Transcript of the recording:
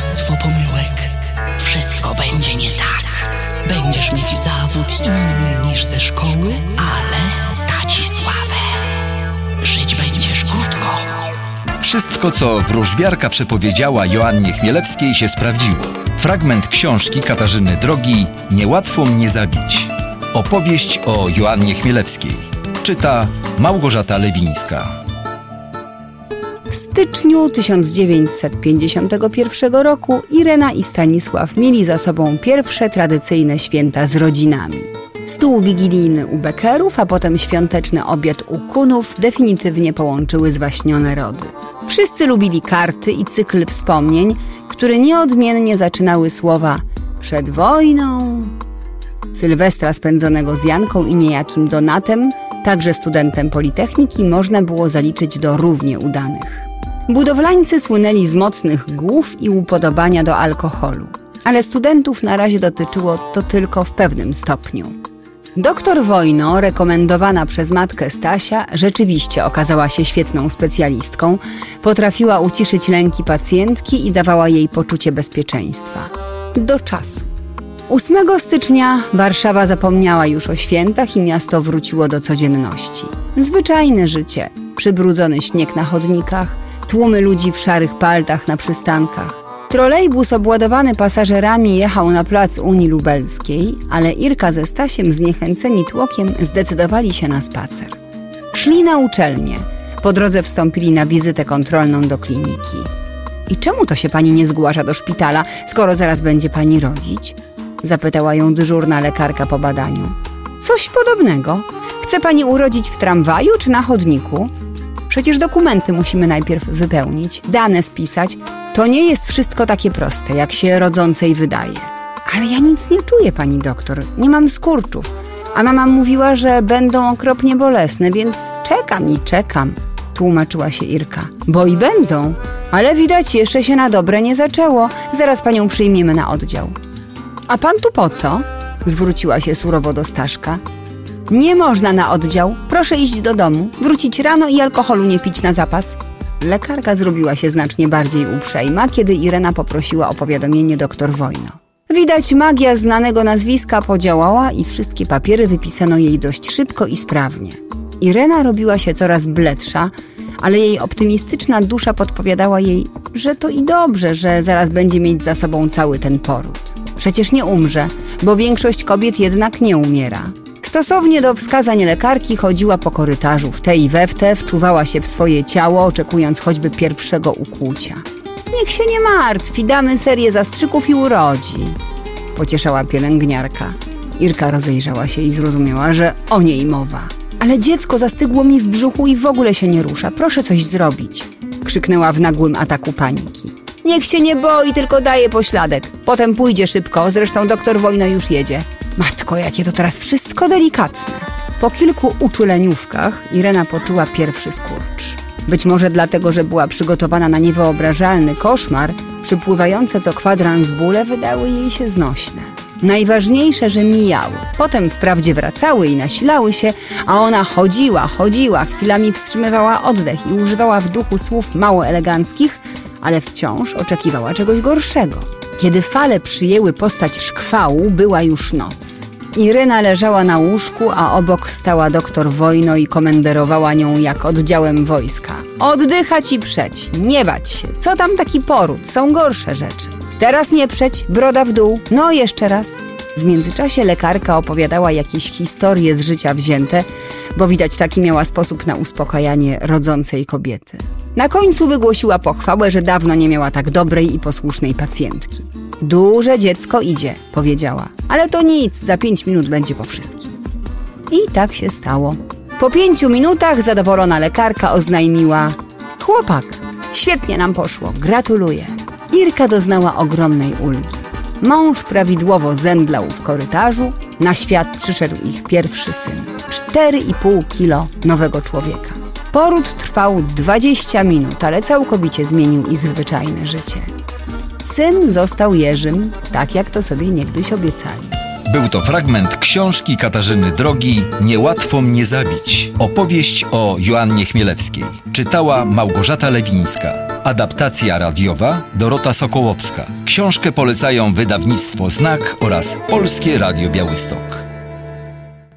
mnóstwo pomyłek. Wszystko będzie nie tak. Będziesz mieć zawód inny niż ze szkoły, ale da ci sławę. Żyć będziesz krótko. Wszystko, co wróżbiarka przepowiedziała Joannie Chmielewskiej, się sprawdziło. Fragment książki Katarzyny Drogi „Niełatwo mnie zabić”. Opowieść o Joannie Chmielewskiej. Czyta Małgorzata Lewińska. W styczniu 1951 roku Irena i Stanisław mieli za sobą pierwsze tradycyjne święta z rodzinami. Stół wigilijny u Beckerów, a potem świąteczny obiad u Kunów definitywnie połączyły zwaśnione rody. Wszyscy lubili karty i cykl wspomnień, które nieodmiennie zaczynały słowa „przed wojną”. Sylwestra spędzonego z Janką i niejakim Donatem, także studentem Politechniki, można było zaliczyć do równie udanych. Budowlańcy słynęli z mocnych głów i upodobania do alkoholu, ale studentów na razie dotyczyło to tylko w pewnym stopniu. Doktor Wojno, rekomendowana przez matkę Stasia, rzeczywiście okazała się świetną specjalistką, potrafiła uciszyć lęki pacjentki i dawała jej poczucie bezpieczeństwa. Do czasu. 8 stycznia Warszawa zapomniała już o świętach i miasto wróciło do codzienności. Zwyczajne życie, przybrudzony śnieg na chodnikach, tłumy ludzi w szarych paltach na przystankach. Trolejbus obładowany pasażerami jechał na plac Unii Lubelskiej, ale Irka ze Stasiem, zniechęceni tłokiem, zdecydowali się na spacer. Szli na uczelnię. Po drodze wstąpili na wizytę kontrolną do kliniki. „I czemu to się pani nie zgłasza do szpitala, skoro zaraz będzie pani rodzić?” zapytała ją dyżurna lekarka po badaniu. „Coś podobnego. Chce pani urodzić w tramwaju czy na chodniku? Przecież dokumenty musimy najpierw wypełnić, dane spisać. To nie jest wszystko takie proste, jak się rodzącej wydaje.” „Ale ja nic nie czuję, pani doktor. Nie mam skurczów. A mama mówiła, że będą okropnie bolesne, więc czekam i czekam”, tłumaczyła się Irka. „Bo i będą, ale widać jeszcze się na dobre nie zaczęło. Zaraz panią przyjmiemy na oddział”. „A pan tu po co?” zwróciła się surowo do Staszka. „Nie można na oddział. Proszę iść do domu, wrócić rano i alkoholu nie pić na zapas”. Lekarka zrobiła się znacznie bardziej uprzejma, kiedy Irena poprosiła o powiadomienie doktor Wojno. Widać, magia znanego nazwiska podziałała i wszystkie papiery wypisano jej dość szybko i sprawnie. Irena robiła się coraz bledsza, ale jej optymistyczna dusza podpowiadała jej, że to i dobrze, że zaraz będzie mieć za sobą cały ten poród. Przecież nie umrze, bo większość kobiet jednak nie umiera. Stosownie do wskazań lekarki chodziła po korytarzu w te i we w te, wczuwała się w swoje ciało, oczekując choćby pierwszego ukłucia. „Niech się nie martwi, damy serię zastrzyków i urodzi”, pocieszała pielęgniarka. Irka rozejrzała się i zrozumiała, że o niej mowa. „Ale dziecko zastygło mi w brzuchu i w ogóle się nie rusza. Proszę coś zrobić”, krzyknęła w nagłym ataku paniki. „Niech się nie boi, tylko daje pośladek. Potem pójdzie szybko, zresztą doktor Wojno już jedzie”. Matko, jakie to teraz wszystko delikatne. Po kilku uczuleniówkach Irena poczuła pierwszy skurcz. Być może dlatego, że była przygotowana na niewyobrażalny koszmar, przypływające co kwadrans bóle wydały jej się znośne. Najważniejsze, że mijały. Potem wprawdzie wracały i nasilały się, a ona chodziła, chwilami wstrzymywała oddech i używała w duchu słów mało eleganckich, ale wciąż oczekiwała czegoś gorszego. Kiedy fale przyjęły postać szkwału, była już noc. Irena leżała na łóżku, a obok stała doktor Wojno i komenderowała nią jak oddziałem wojska. „Oddychać i przeć, nie bać się. Co tam taki poród? Są gorsze rzeczy. Teraz nie przeć, broda w dół. No jeszcze raz”. W międzyczasie lekarka opowiadała jakieś historie z życia wzięte, bo widać taki miała sposób na uspokajanie rodzącej kobiety. Na końcu wygłosiła pochwałę, że dawno nie miała tak dobrej i posłusznej pacjentki. „Duże dziecko idzie”, powiedziała. „Ale to nic, za 5 minut będzie po wszystkim”. I tak się stało. Po 5 minutach zadowolona lekarka oznajmiła: „Chłopak, świetnie nam poszło, gratuluję”. Irka doznała ogromnej ulgi. Mąż prawidłowo zemdlał w korytarzu, na świat przyszedł ich pierwszy syn. 4,5 kilo nowego człowieka. Poród trwał 20 minut, ale całkowicie zmienił ich zwyczajne życie. Syn został Jerzym, tak jak to sobie niegdyś obiecali. Był to fragment książki Katarzyny Drogi „Niełatwo mnie zabić”. Opowieść o Joannie Chmielewskiej. Czytała Małgorzata Lewińska. Adaptacja radiowa Dorota Sokołowska. Książkę polecają wydawnictwo Znak oraz Polskie Radio Białystok.